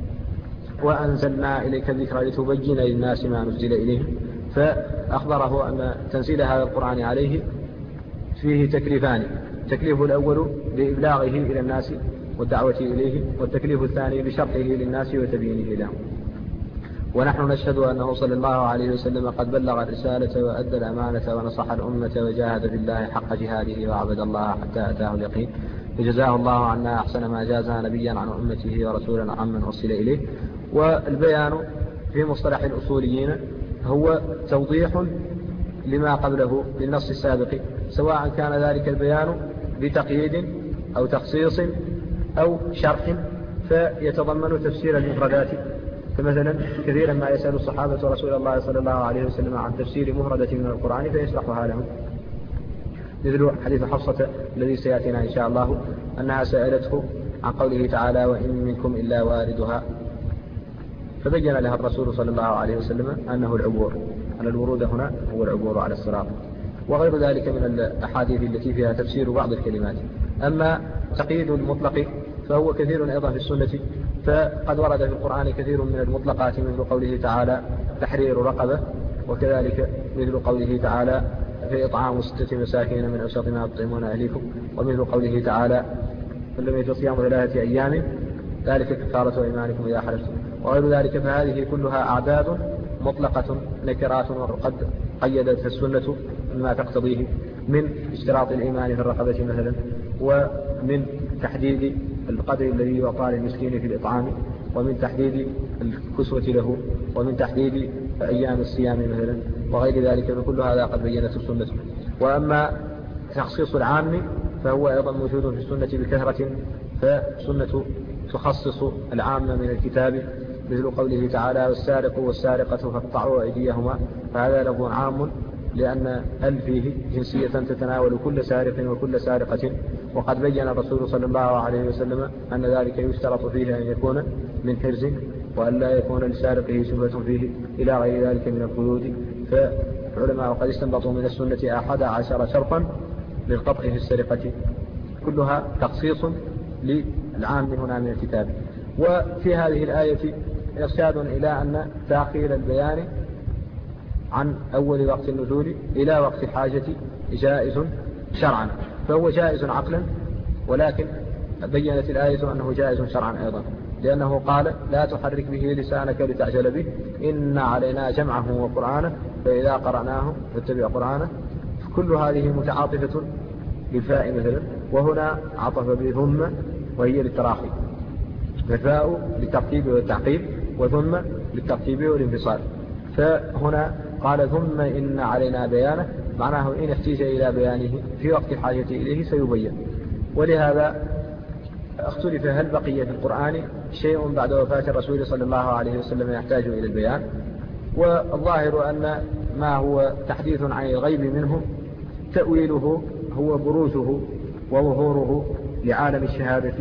وأنزلنا إليك الذكر لتبين للناس ما نزل إليهم. فأخبره أن تنزيل هذا القرآن عليه فيه تكليفان: التكليف الأول بإبلاغه إلى الناس والدعوة إليه، والتكليف الثاني بشرحه للناس وتبيينه لهم. ونحن نشهد أنه صلى الله عليه وسلم قد بلغ الرسالة وأدى الأمانة ونصح الأمة وجاهد في الله حق جهاده وعبد الله حتى أتاه اليقين، فجزاه الله عنا أحسن ما جازى نبيا عن أمته ورسولا عمن أرسل إليه. والبيان في مصطلح الأصوليين هو توضيح لما قبله للنص السابق، سواء كان ذلك البيان بتقييد أو تخصيص أو شرح، فيتضمن تفسير المفردات. فمثلا كثيرا ما يسأل الصحابة رسول الله صلى الله عليه وسلم عن تفسير مفردة من القرآن فيشرحها لهم، مثل حديث حفصة الذي سيأتينا إن شاء الله، أنها سألته عن قوله تعالى: وإن منكم إلا واردها، فبين لها الرسول صلى الله عليه وسلم أنه العبور، أن الورود هنا هو العبور على الصراط، وغير ذلك من الأحاديث التي فيها تفسير بعض الكلمات. أما تقييد المطلق فهو كثير أيضا في السنة، فقد ورد في القرآن كثير من المطلقات، مثل قوله تعالى: تحرير رقبة، وكذلك مثل قوله تعالى: في إطعام 6 مساكين من أوسط ما تطعمون أهليكم، ومثل قوله تعالى: لم يجد صيام 3 أيام ذلك كفارة أيمانكم إذا حلفتم، وغير ذلك. فهذه كلها أعداد مطلقة نكرات، وقد قيدت السنة ما تقتضيه من اشتراط الإيمان في الرقبة مثلا، ومن تحديد القدر الذي يعطى للمسكين في الإطعام، ومن تحديد الكسوة له، ومن تحديد أيام الصيام مثلا، وغير ذلك. فكل هذا قد بينت السنة. وأما تخصيص العام فهو أيضا موجود في السنة بكثرة، فالسنة تخصص العام من الكتاب، مثل قوله تعالى: والسارق والسارقة فاقطعوا أيديهما، فهذا لفظ عام لأن فيه جنسية تتناول كل سارق وكل سارقة. وقد بين الرسول صلى الله عليه وسلم أن ذلك يشترط فيه أن يكون من حرز، وأن لا يكون لسارقه شبهة فيه، إلى غير ذلك من القيود. فالعلماء قد استنبطوا من السنة 11 شرطا للقطع في السرقة، كلها تخصيص للعام هنا من الكتاب. وفي هذه الآية إرشاد إلى أن تأخير البيان عن أول وقت النزول إلى وقت الحاجة جائز شرعا، فهو جائز عقلا، ولكن بينت الآية أنه جائز شرعا أيضا، لأنه قال: لا تحرك به لسانك لتعجل به، إن علينا جمعه وقرآنه، فإذا قرأناه فاتبع قرآنه. كل هذه متعاطفة بالفاء مثلا، وهنا عطف بثم وهي للتراخي، فالفاء للترتيب والتعقيب، وثم للترتيب والانفصال. فهنا قال: ثم إن علينا بيانه، معناه إن احتاج إلى بيانه في وقت الحاجة إليه سيبين. ولهذا اختلف هل بقي في القرآن شيء بعد وفاة الرسول صلى الله عليه وسلم يحتاج إلى البيان، والظاهر أن ما هو تحديث عن الغيب منه تأويله هو بروزه وظهوره لعالم الشهادة،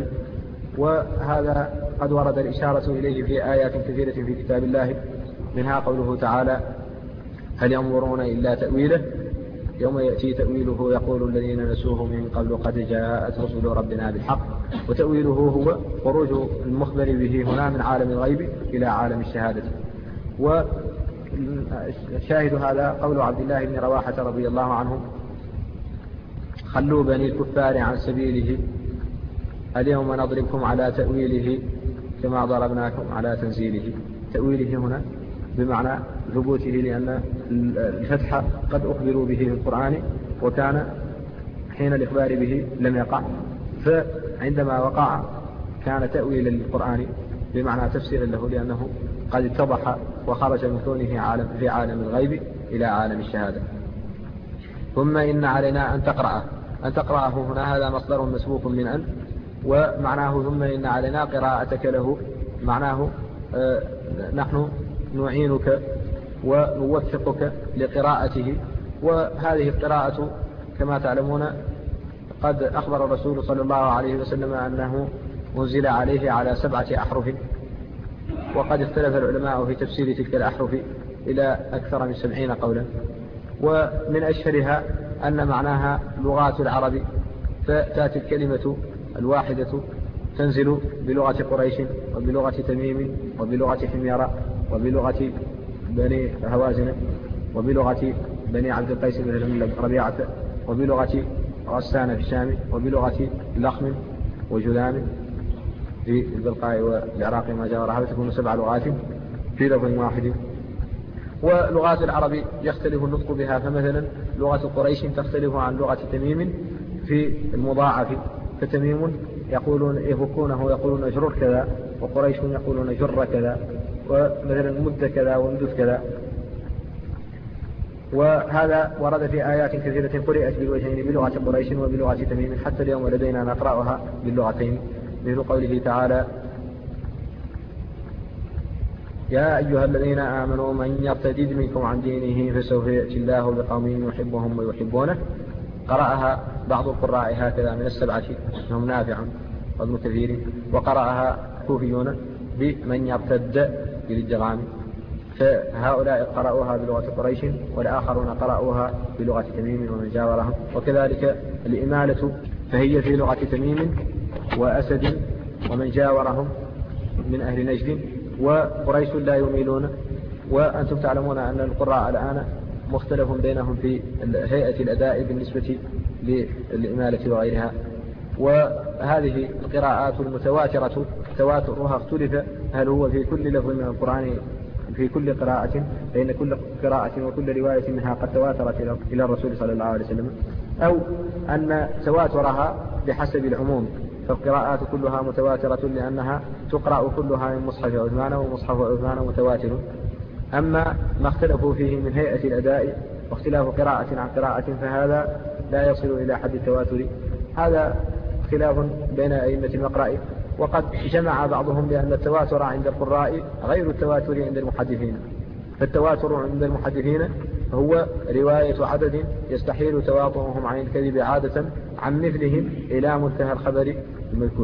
وهذا قد ورد الإشارة إليه في آيات كثيرة في كتاب الله، منها قوله تعالى: هل ينظرون إلا تأويله، يوم يأتي تأويله يقول الذين نسوه من قبل قد جاءت رسل ربنا بالحق. وتأويله هو خروج المخبر به هنا من عالم الغيب إلى عالم الشهادة. وشاهد هذا قول عبد الله بن رواحة رضي الله عنه: خلوا بني الكفار عن سبيله، اليوم نضربكم على تأويله كما ضربناكم على تنزيله. تأويله هنا بمعنى ثبوته، لأن الفتح قد أخبروا به في القرآن، وكان حين الإخبار به لم يقع، فعندما وقع كان تأويلا للقرآن بمعنى تفسيرا له، لأنه قد اتضح وخرج من كونه في عالم الغيب إلى عالم الشهادة. ثم إن علينا أن تقرأه هنا هذا مصدر مسبوق من أن، ومعناه ثم إن علينا قراءتك له، معناه نحن نعينك ونوفقك لقراءته. وهذه القراءة كما تعلمون قد أخبر الرسول صلى الله عليه وسلم أنه أنزل عليه على 7 أحرف، وقد اختلف العلماء في تفسير تلك الأحرف إلى أكثر من 70 قولا. ومن أشهرها أن معناها لغات العرب، فتأتي الكلمة الواحدة تنزل بلغة قريش وبلغة تميم وبلغة حميرة وبلغة بني هوازن وبلغة بني عبد القيس بن ربيعة وبلغة غسان في الشام وبلغة لخم وجذام في البلقاء والعراق ما جاورها، فتكون 7 لغات في لفظ واحد. ولغات العرب يختلف النطق بها، فمثلا لغة قريش تختلف عن لغة تميم في المضاعف، فتميم يفكونه يقولون جرر كذا، وقريش يقولون جر كذا، ومثلا مد كذا ومدد كذا. وهذا ورد في آيات كثيرة قرئت بالوجهين بلغة قريش وبلغة تميم، حتى اليوم لدينا نقرأها باللغتين، مثل قوله تعالى: يا أيها الذين آمنوا من يرتد منكم عن دينه فسوف يأتي الله بقوم يحبهم ويحبونه. قرأها بعض القراء هكذا من 7 منهم نافع وابن كثير، وقرأها كوفيون بمن يرتد بالجرام، فهؤلاء قرأوها بلغة قريش والآخرون قرأوها بلغة تميم ومن جاورهم. وكذلك الإمالة فهي في لغة تميم وأسد ومن جاورهم من أهل نجد، وقريش لا يميلون. وأنتم تعلمون أن القراء الآن مختلف بينهم في هيئة الأداء بالنسبة للإمالة وغيرها. وهذه القراءات المتواترة تواترها اختلف، هل هو في كل لفظ من القرآن في كل قراءة، فإن كل قراءة وكل رواية منها قد تواترت إلى الرسول صلى الله عليه وسلم، أو أن تواترها بحسب العموم، فالقراءات كلها متواترة لأنها تقرأ كلها من مصحف عثمان، ومصحف عثمان متواتر. أما ما اختلفوا فيه من هيئة الأداء واختلاف قراءة عن قراءة فهذا لا يصل إلى حد التواتر. هذا خلاف بين أئمة المقرأ، وقد جمع بعضهم بأن التواتر عند القراء غير التواتر عند المحدثين. فالتواتر عند المحدثين هو رواية عدد يستحيل تواطؤهم عن الكذب عادة عن مثلهم إلى منتهى الخبر المذكور،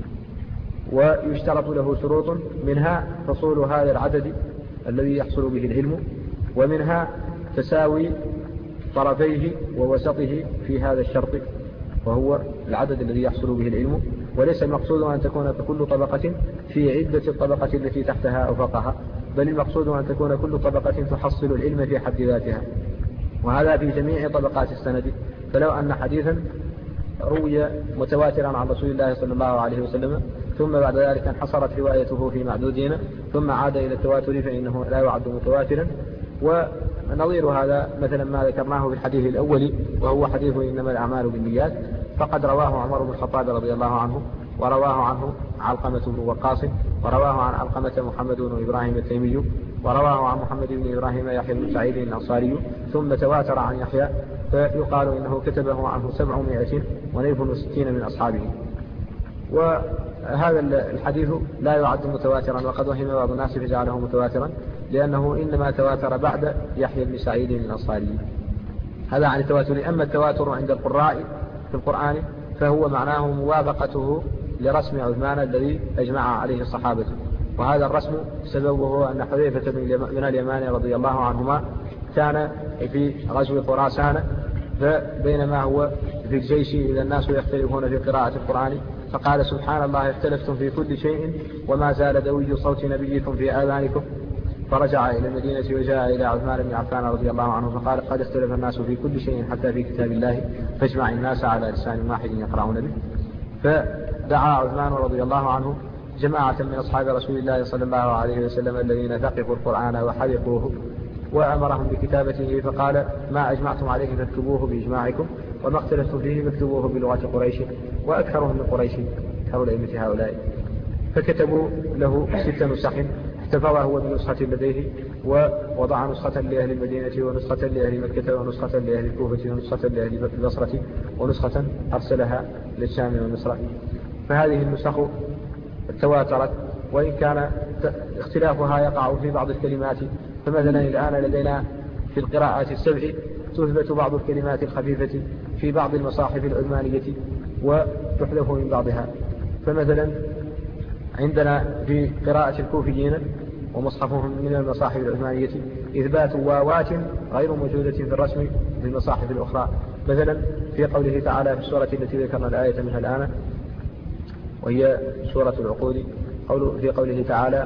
ويشترط له شروط، منها حصول هذا العدد الذي يحصل به العلم، ومنها تساوي طرفيه ووسطه في هذا الشرط، وهو العدد الذي يحصل به العلم. وليس المقصود أن تكون كل طبقة في عدة الطبقة التي تحتها أو فوقها، بل المقصود أن تكون كل طبقة تحصل العلم في حد ذاتها، وهذا في جميع طبقات السند. فلو أن حديثا روي متواترا عن رسول الله صلى الله عليه وسلم ثم بعد ذلك انحصرت روايته في معدودين ثم عاد إلى التواتر فإنه لا يعد متواترا. ونظير هذا مثلا ما ذكرناه في الحديث الأول، وهو حديث إنما الأعمال بالنيات، فقد رواه عمر بن الخطاب رضي الله عنه، ورواه عنه علقمة بن وقاص، ورواه عن علقمة محمد بن إبراهيم التيمي، ورواه عن محمد بن إبراهيم يحيى بن سعيد الأنصاري، ثم تواتر عن يحيى، فيقال إنه كتبه عنه 760 من أصحابه. وهذا الحديث لا يعد متواترا، وقد وهم بعض الناس فجعله متواترا، لأنه إنما تواتر بعد يحيى بن سعيد الأنصاري. هذا عن التواتر. أما التواتر عند القراء في القرآن فهو معناه موافقته لرسم عثمان الذي أجمع عليه الصحابة، وهذا الرسم سببه أن حذيفة بن اليمان رضي الله عنهما كان في غزو خراسان، فبينما هو في الجيش إذا الناس يختلفون في قراءة القرآن فقال: سبحان الله اختلفتم في كل شيء وما زال دوي صوت نبيكم في آذانكم. فرجع إلى المدينة وجاء إلى عثمان بن عفان رضي الله عنه فقال: قد اختلف الناس في كل شيء حتى في كتاب الله، فاجمع الناس على لسان واحد يقرؤون به. فدعا عثمان رضي الله عنه جماعة من أصحاب رسول الله صلى الله عليه وسلم الذين ثقفوا القرآن وحذقوه، وأمرهم بكتابته، فقال: ما أجمعتم عليه فاكتبوه بإجماعكم، وما اختلفتم فيه فاكتبوه بلغة قريش، وأكثرهم من قريش أكثر الأئمة هؤلاء. فكتبوا له 6 نسخ احتفظها هو بنسخة لديه، ووضع نسخة لأهل المدينة ونسخة لأهل مكة ونسخة لأهل الكوفة ونسخة لأهل البصرة ونسخة أرسلها للشام ومصر. فهذه النسخ تواترت، وإن كان اختلافها يقع في بعض الكلمات. فمثلا الآن لدينا في القراءات السبع تثبت بعض الكلمات الخفيفة في بعض المصاحف العثمانية وتحذف من بعضها. فمثلا عندنا في قراءة الكوفيين ومصحفهم من المصاحف العثمانية إثبات واوات غير موجودة في الرسم في المصاحف الأخرى. مثلا في قوله تعالى في السورة التي ذكرنا الآية منها الآن وهي سورة العقود، في قوله تعالى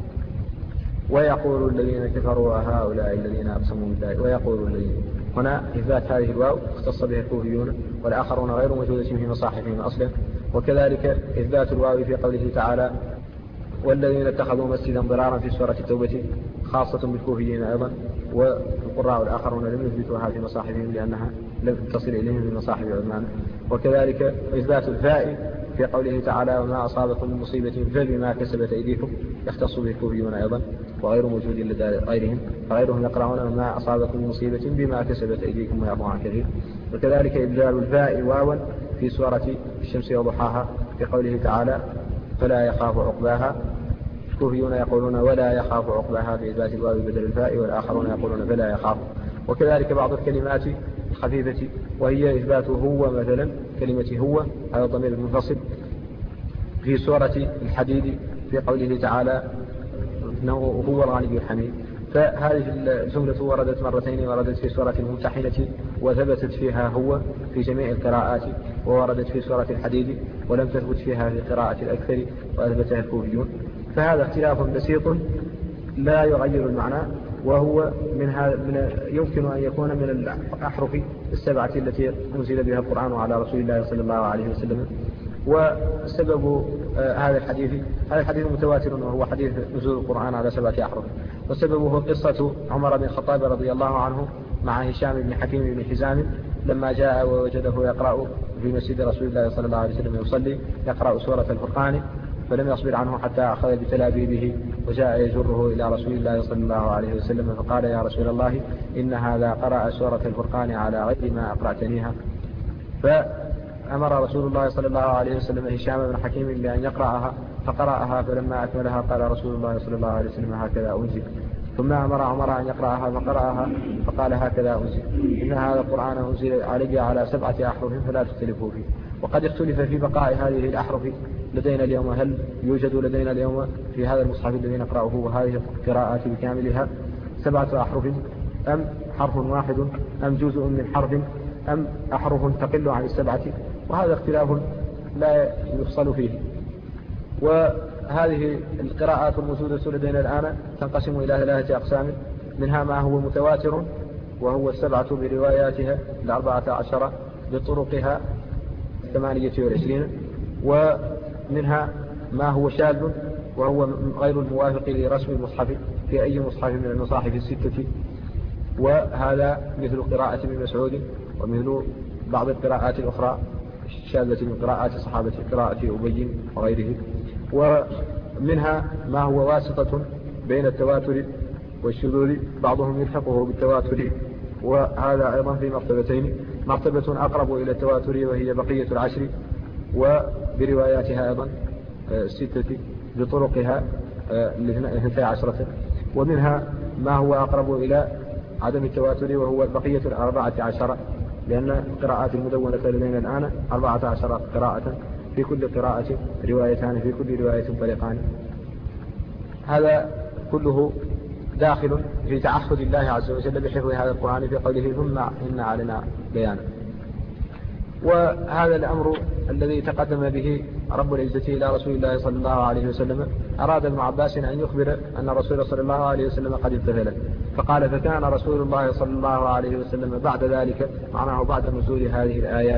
ويقول الذين كفروا هؤلاء الذين أقسموا بالله، ويقول الذين، هنا إثبات هذه الواو اختص بها الكوفيون والآخرون غير موجودة في مصاحفهم أصلا. وكذلك إثبات الواو في قوله تعالى والذين اتخذوا مسجدا ضرارا في سورة التوبة خاصة بالكوفيين أيضا، والقراء الآخرون لم يثبتوها في مصاحفهم لأنها لم تصل إليهم من مصاحف عثمان. وكذلك إثبات الفاء في قوله تعالى وما أصابكم من مصيبة فبما كسبت أيديكم يختص به الكوفيون أيضا وغير موجود لدى غيرهم، فغيرهم يقرأون وما أصابكم من مصيبة بما كسبت أيديكم ويعفو عن كثير. وكذلك إبدال الفاء واوا في سورة الشمس وضحاها في قوله تعالى فلا يخاف عقباها، الكوفيون يقولون ولا يخاف عقباها بإثبات الواو بدل الفاء، والآخرون يقولون فلا يخاف. وكذلك بعض الكلمات الخفيفة وهي إثبات هو، مثلا كلمة هو هذا الضمير المنفصل في سورة الحديد في قوله تعالى إنه هو الغني الحميد. فهذه الجملة وردت مرتين، وردت في سورة الممتحنة وثبتت فيها هو في جميع القراءات، ووردت في سورة الحديد ولم تثبت فيها في قراءة الأكثر وأثبتها الكوفيون. فهذا اختلاف بسيط لا يغير المعنى، وهو يمكن أن يكون من الأحرف السبعة التي أنزل بها القرآن على رسول الله صلى الله عليه وسلم. وسبب هذا الحديث متواتر، وهو حديث نزول القرآن على 7 أحرف. وسببه قصة عمر بن الخطاب رضي الله عنه مع هشام بن حكيم بن حزام لما جاء ووجده يقرأ في مسجد رسول الله صلى الله عليه وسلم يصلي يقرأ سورة الفرقان، فلم يصبر عنه حتى أخذ بتلابيبه وجاء يجره إلى رسول الله صلى الله عليه وسلم فقال يا رسول الله إن هذا قرأ سورة الفرقان على غير ما أقرأتنيها. فأمر رسول الله صلى الله عليه وسلم هشام بن حكيم بأن يقرأها فقرأها، فلما أكملها قال رسول الله صلى الله عليه وسلم هكذا أنزل. ثم أمر عمر أن يقرأها فقرأها فقال هكذا أنزل، إن هذا القرآن أنزل علي على 7 أحرف فلا تختلفوا فيه. وقد اختلف في بقاء هذه الأحرف لدينا اليوم، هل يوجد لدينا اليوم في هذا المصحف الذي نقرأه وهذه القراءات بكاملها 7 أحرف، أم حرف واحد، أم جزء من حرف، أم أحرف تقل عن 7؟ وهذا اختلاف لا يفصل فيه. وهذه القراءات الموجودة لدينا الآن تنقسم إلى 3 أقسام، منها ما هو متواتر وهو 7 برواياتها 14 بطرقها 28، ومنها ما هو شاذ وهو غير الموافق لرسم المصحف في أي مصحف من المصاحف 6، وهذا مثل قراءة ابن مسعود ومثل بعض القراءات الأخرى الشاذة من قراءات الصحابة قراءة أبي وغيره. ومنها ما هو واسطة بين التواتر والشذوذ، بعضهم يلحقه بالتواتر، وهذا أيضا في مرتبتين، مرتبة أقرب إلى التواتر وهي بقية 10 وبرواياتها أيضا 6 بطرقها 12، ومنها ما هو أقرب إلى عدم التواتر وهو بقية 14، لأن القراءات المدونة لدينا الآن 14 قراءة، في كل قراءة روايتان، في كل رواية طريقان. هذا كله داخل في تعهد الله عز وجل بحفظ هذا القرآن في قوله ثم إن علينا بيانه. وهذا الأمر الذي تقدم به رب العزة إلى رسول الله صلى الله عليه وسلم أراد ابن عباس أن يخبر أن الرسول صلى الله عليه وسلم قد امتثل، فقال فكان رسول الله صلى الله عليه وسلم بعد ذلك، معناه بعد نزول هذه الآيات،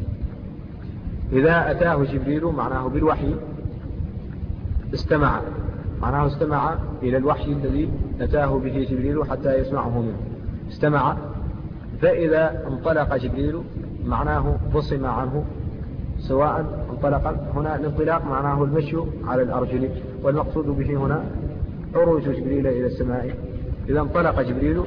إذا أتاه جبريل معناه بالوحي استمع، معناه استمع إلى الوحي الذي أتاه به جبريل حتى يسمعه منه، استمع. فإذا انطلق جبريل معناه بصم عنه، سواء انطلق هنا الانطلاق معناه المشي على الأرجل، والمقصود به هنا عروج جبريل إلى السماء. إذا انطلق جبريل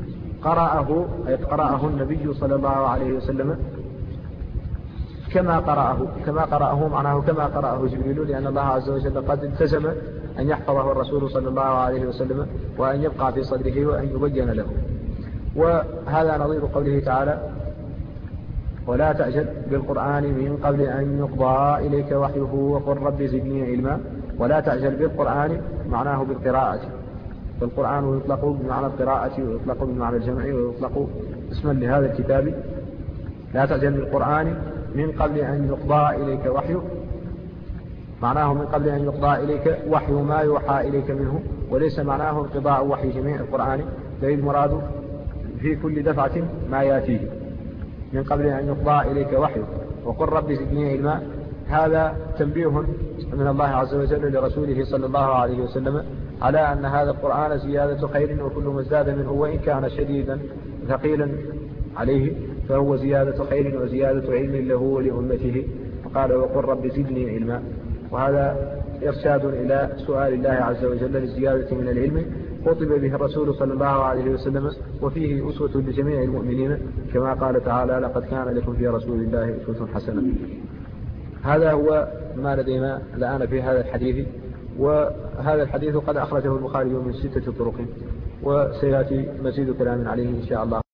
قرأه النبي صلى الله عليه وسلم كما قرأه معناه كما قرأه جبريل، لأن الله عز وجل قد التزم أن يحفظه الرسول صلى الله عليه وسلم وأن يبقى في صدره وأن يبين له. وهذا نظير قوله تعالى: ولا تعجل بالقرآن من قبل أن يقضى إليك وحيه وقل رب زدني علما. ولا تعجل بالقرآن معناه بالقراءة، فالقرآن يطلق بمعنى القراءة ويطلق بمعنى الجمع ويطلق اسما لهذا الكتاب. لا تعجل بالقرآن من قبل أن يقضى إليك وحيه، معناه من قبل أن يقضى إليك وحي ما يوحى إليك منه، وليس معناه انقضاء وحي جميع القرآن، بل المراد في كل دفعة ما يأتيه. من قبل أن يقضى إليك وحيه وقل رب زدني علما، هذا تنبيه من الله عز وجل لرسوله صلى الله عليه وسلم على أن هذا القرآن زيادة خير، وكل ما ازداد منه وإن كان شديدا ثقيلا عليه فهو زيادة خير وزيادة علم له ولأمته. فقال: وقل رب زدني علما. وهذا إرشاد إلى سؤال الله عز وجل للزيادة من العلم، خطب به الرسول صلى الله عليه وسلم، وفيه أسوة لجميع المؤمنين، كما قال تعالى: لقد كان لكم في رسول الله أسوة حسنة. هذا هو ما لدينا الآن في هذا الحديث. وهذا الحديث قد أخرجه البخاري من 6 طرق، وسيأتي مزيد كلام عليه إن شاء الله.